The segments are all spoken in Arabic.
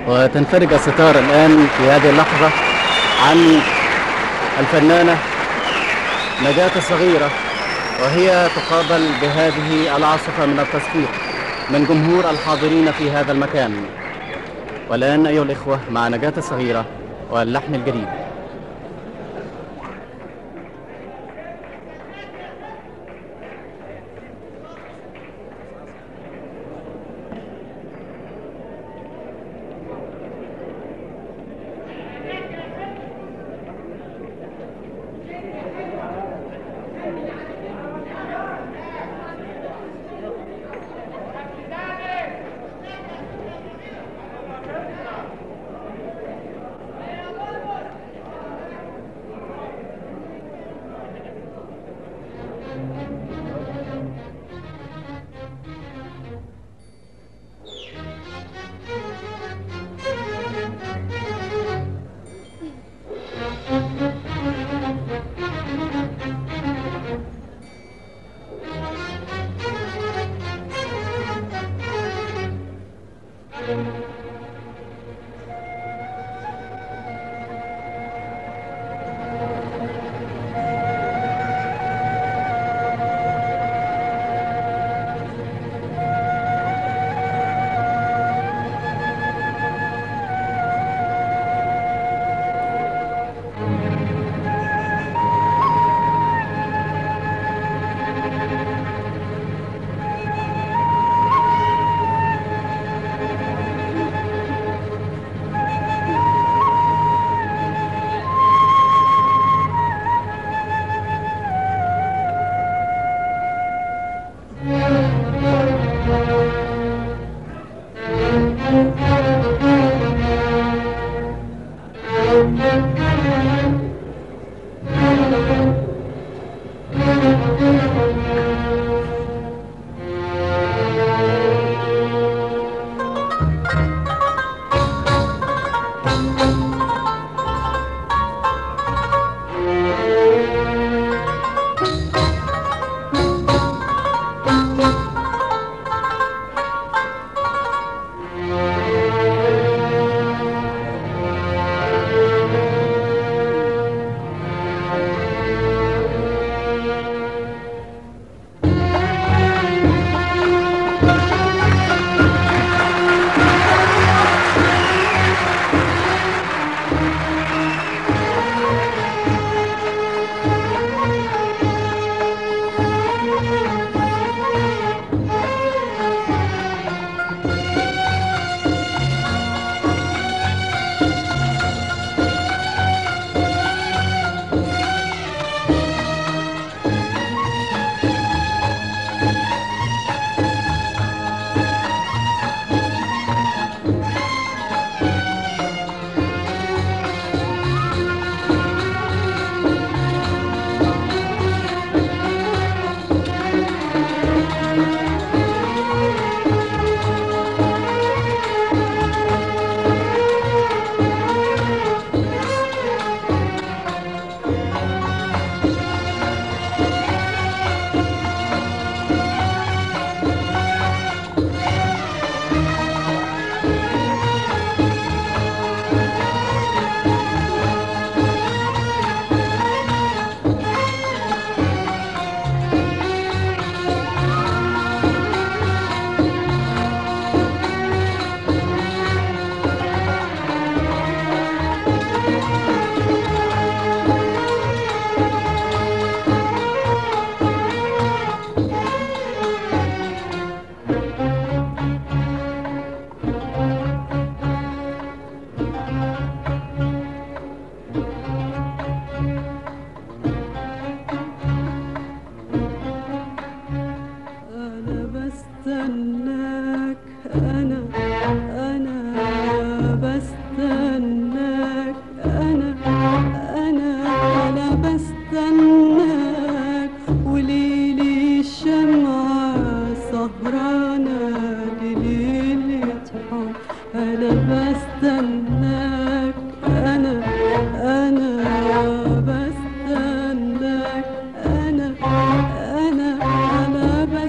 وتنفرج الستار الآن في هذه اللحظة عن الفنانة نجاة الصغيرة، وهي تقابل بهذه العاصفة من التصفيق من جمهور الحاضرين في هذا المكان. والآن أيها الإخوة مع نجاة الصغيرة واللحن الجديد.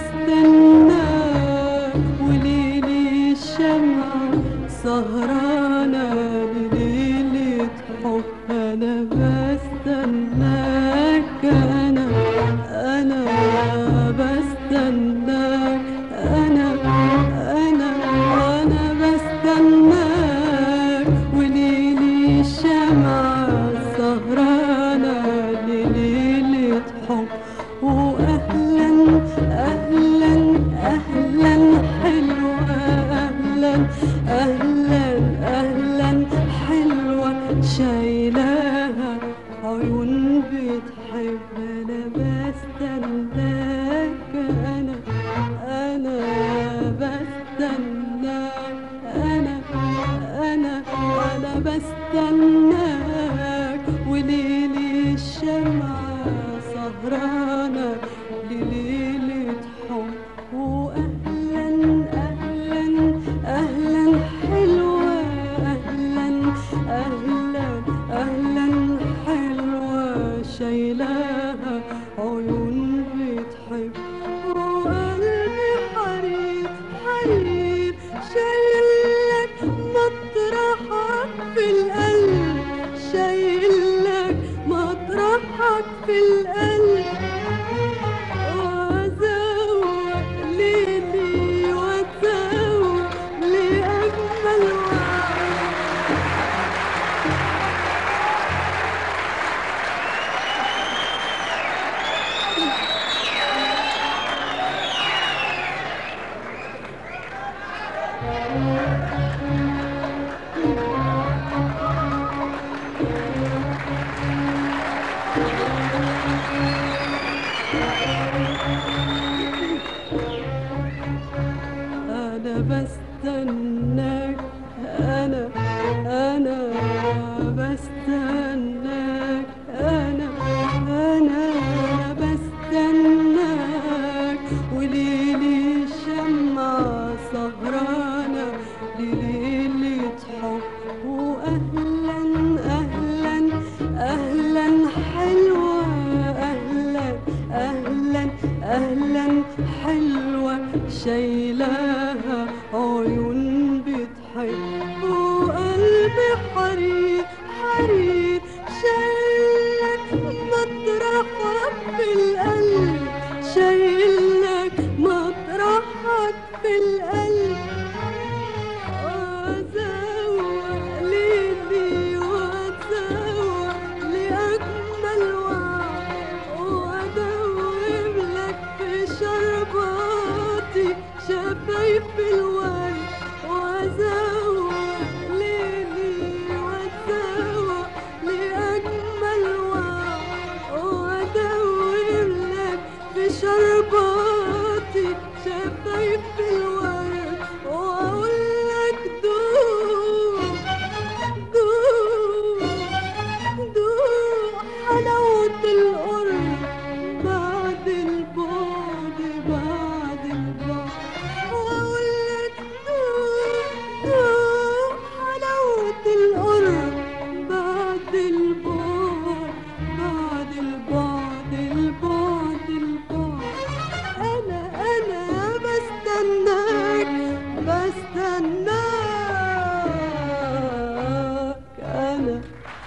سهران سهرانة لليلة حب، أنا بستناك، أنا بستناك، أنا بستناك، وليلي الشمعة سهرانة لليلة حب. وأهلا أهلا أهلا حلوة، أهلا أهلا أهلا حلوة، شايلاها عيون بتحب. أنا بستناك، أنا بستناك، أنا بستناك، وليلي الشمعة سهرانة لليلة حب. وأهلا أهلا أهلا حلوة، أهلا أهلا أهلا حلوة، شايلاها عيون بتحب. وقلبي حرير حرير، شايلك مطرحك في القلب، شايلك مطرحك في القلب، وأزوق ليلي وأزوق لأجمل وعد. أنا بستناك، أنا بستناك، أنا بستناك، وليلي الشمعة سهرانة لليلة حب. وأهلا أهلا أهلا حلوة، أهلا أهلا أهلا حلوة، شايلاها عيون بتحب. وقلبي حرير حرير، شايلك مطرحك في القلب، شايلك مطرحك في القلب، وأزوق ليلي وأزوق لأجمل وعد، وأدوب لك في شرباتي شفايف الورد، وأزوق ليلي وأزوق لأجمل وعد، وأدوب لك في شرباتي شفايف الورد، وأقول لك دوق دوق دوق حلاوة القرب بعد البعد، بعد البعد. وأقول لك دوق دوق حلاوة القرب بعد البعد، بعد البعد، البعد البعد. أنا بستناك، بستناك، أنا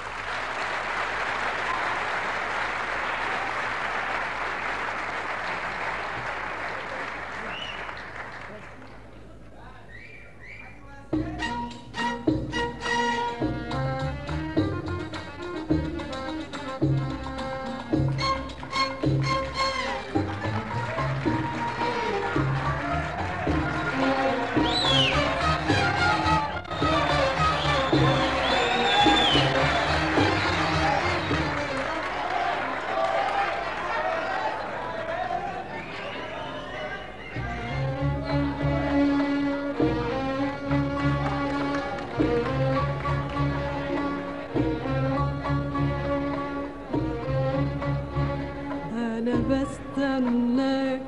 بستناك،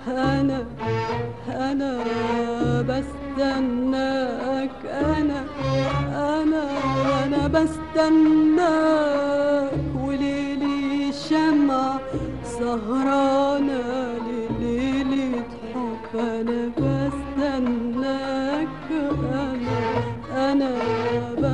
أنا بستناك، أنا بستناك، وليلي الشمع سهرانة لليلة حب. أنا بستناك، أنا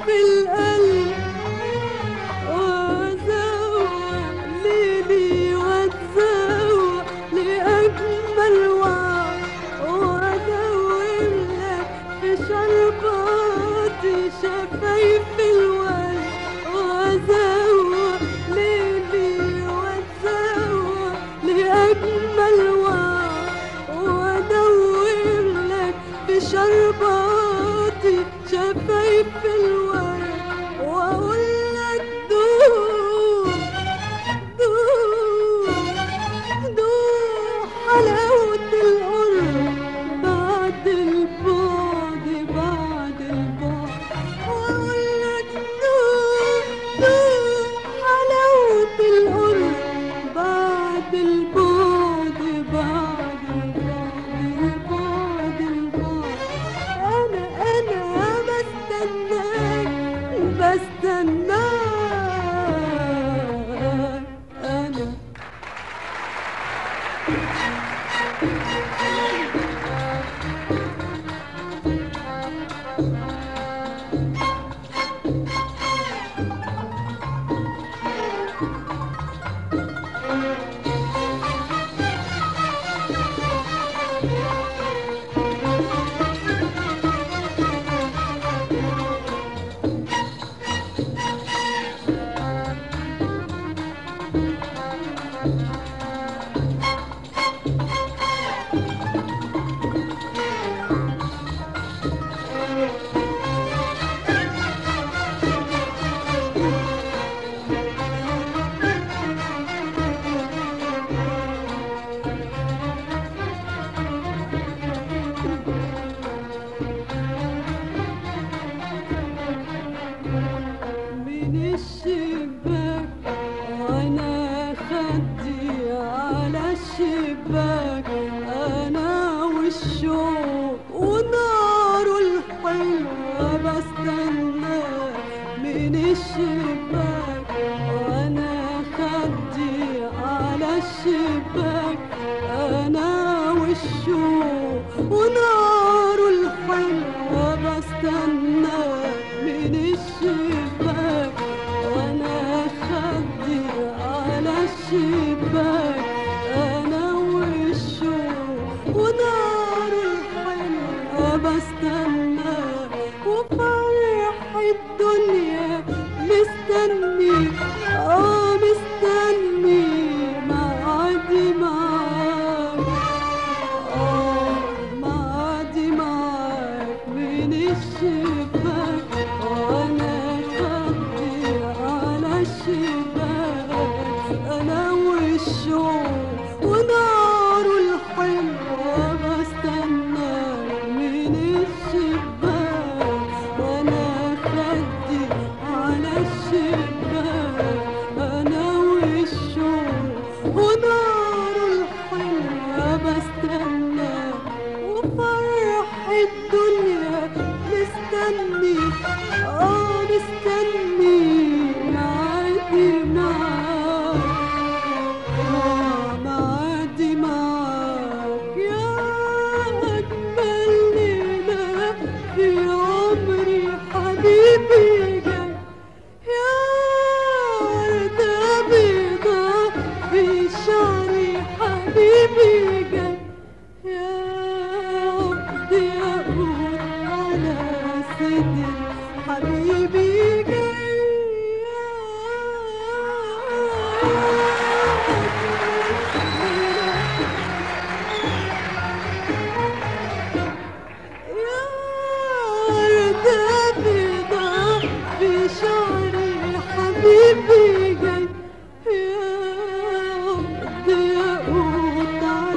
في القلب وازوق ليلي واتزوق لأجمل وعد وادور لك في شرباتي شفايف الورد وازوق ليلي واتزوق لأجمل وعد وادور لك في شرباتي شفايف الورد واقول لك دوق دوق دوق حلاوة القرب بعد البعد بعد البعد واقول لك دوق دوق حلاوة القرب بعد البعد بعد البعد البعد البعد أنا بستناك أنا من الشباك وانا خدي على الشباك انا والشوق وناره الحلوة بستنى من الشباك وانا خدي على الشباك انا والشوق وناره الحلوة بستنى من الشباك وانا خدي على الشباك انا والشوق ونار الحلوة بستنى وفرح الدنيا مستني مستني معادي معاك معادي معاك من الشباك وانا خدي على الشباك انا والشوق ونار الحلوة بستنى من الشباك وانا خدي على الشباك انا والشوق ونار الحلوة بستنى وفرح الدنيا مستني مستني معادي معاك معادي معاك يا أجمل ليلة في عمري حبيبي جاي يا وردة بيضة في شعري حبيبي جاي يا عقد ياقوت على صدري حبيبي جاي يا وردة بيضة في شعري حبيبي جاي يا عقد ياقوت على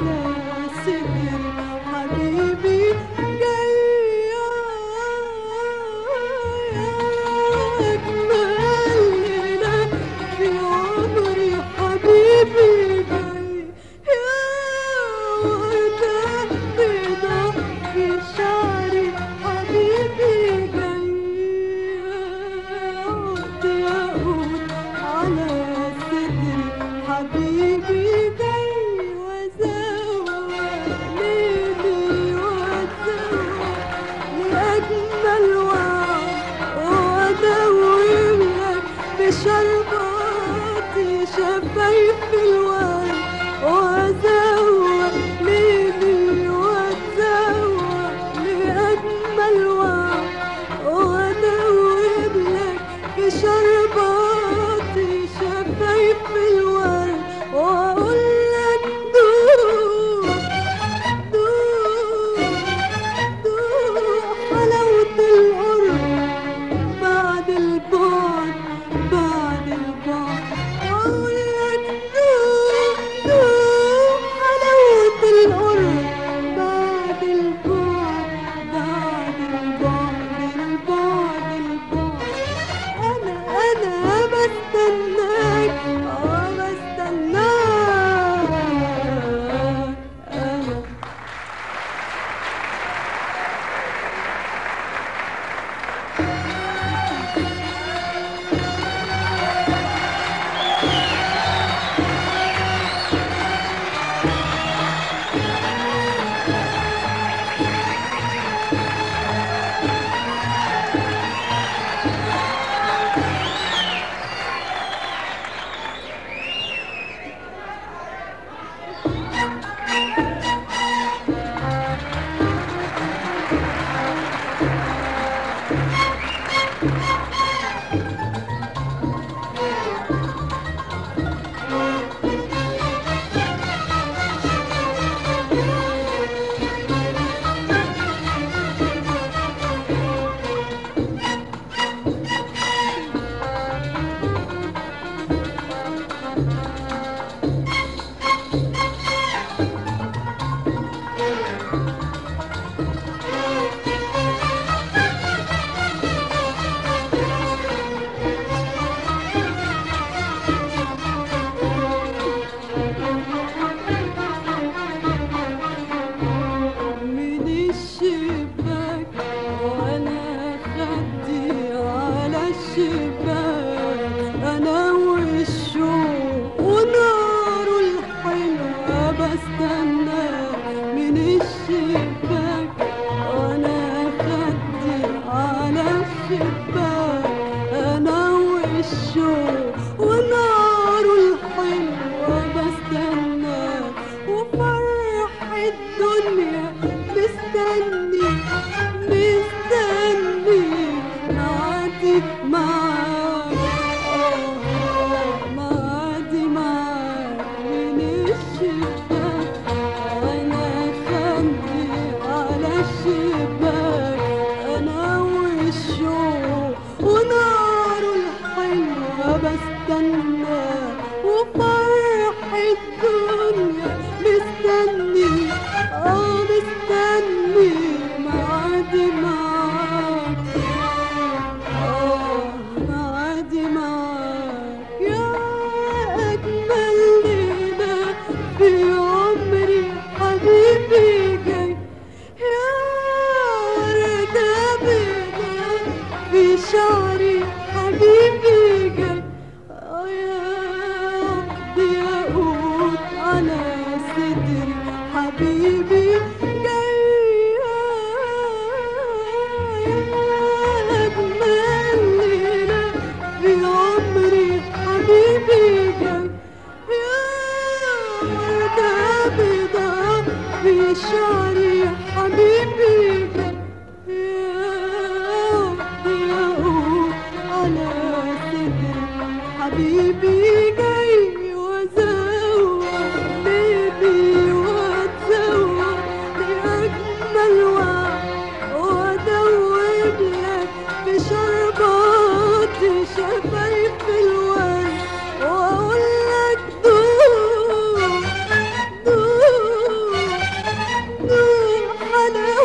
حنان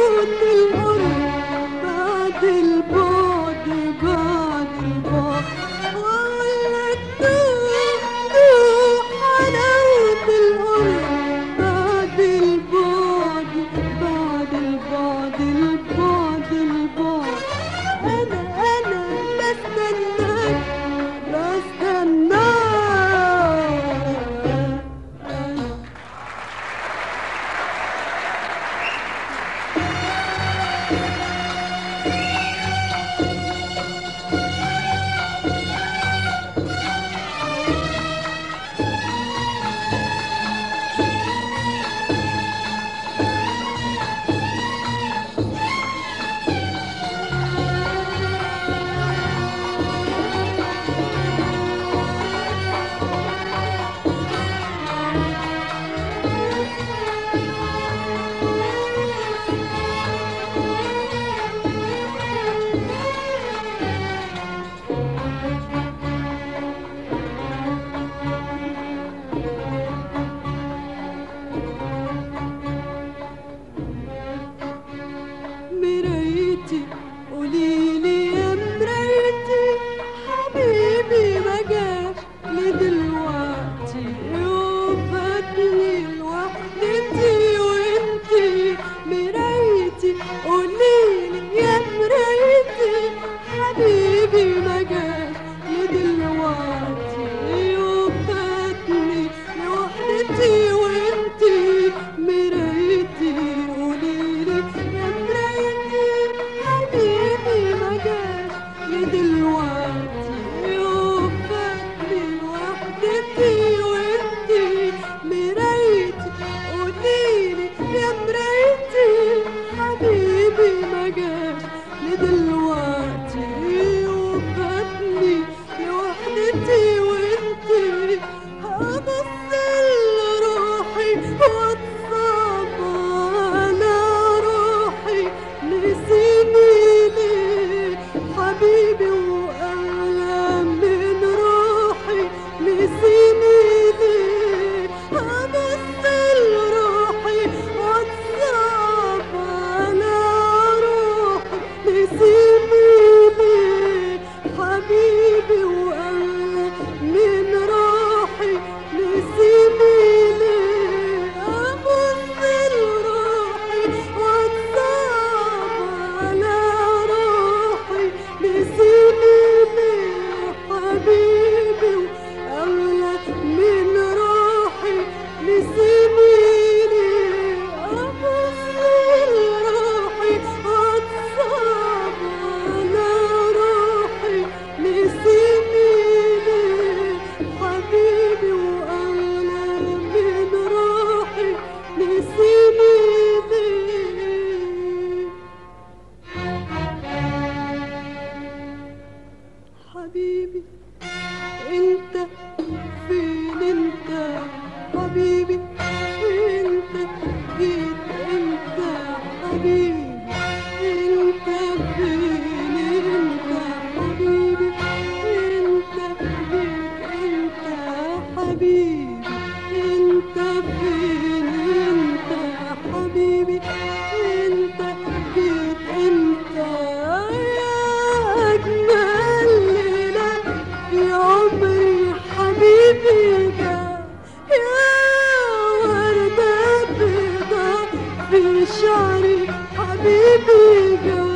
حبيبي جاي